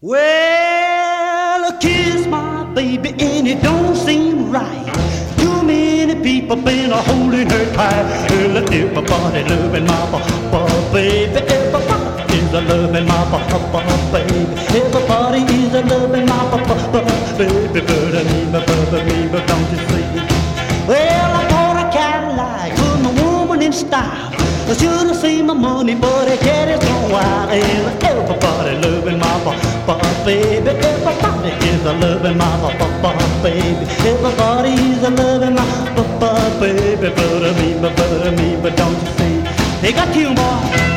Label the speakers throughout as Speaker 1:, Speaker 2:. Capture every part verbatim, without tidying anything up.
Speaker 1: Well, I kiss my baby and it don't seem right. Too many people been a holding her tight. Well, everybody loving my papa, baby. Everybody is a loving my papa, baby. Everybody is a loving my papa, baby. But me, but but me, but don't you see? Well, I bought a Cadillac, put my woman in style. I should have seen my money, but I get it so wild. Everybody loving my papa, baby. Everybody is a loving my papa, baby. Everybody is a loving my papa, baby. But me, but but me, but don't you see? They got tune, boy.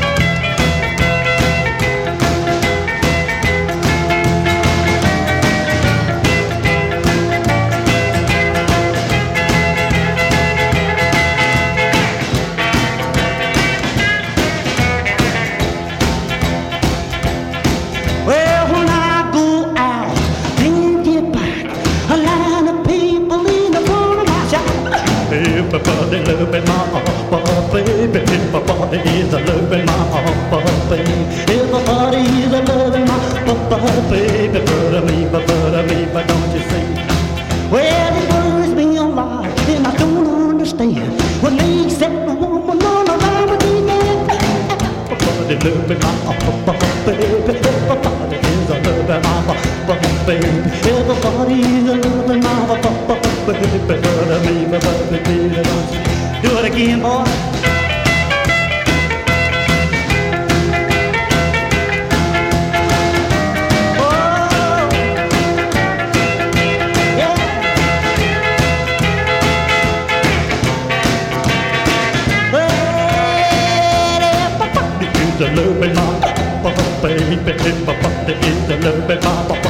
Speaker 1: Well, when I go out and get back, a line of people in the front of my shop. Everybody loving my papa, baby. Everybody is a loving my papa, baby. Everybody is a loving my papa, baby. But me, but but me, but don't you see? Well, it worries me a lot, and I don't understand when they accept a woman on a line with me. Everybody loving my papa, baby. Everybody is a loving my papa, baby. Everybody is a loving my papa, baby. But me, but but me, don't you do it again, boy. Oh, yeah. Well, everybody is a loving my papa, baby. Everybody is a loving my papa.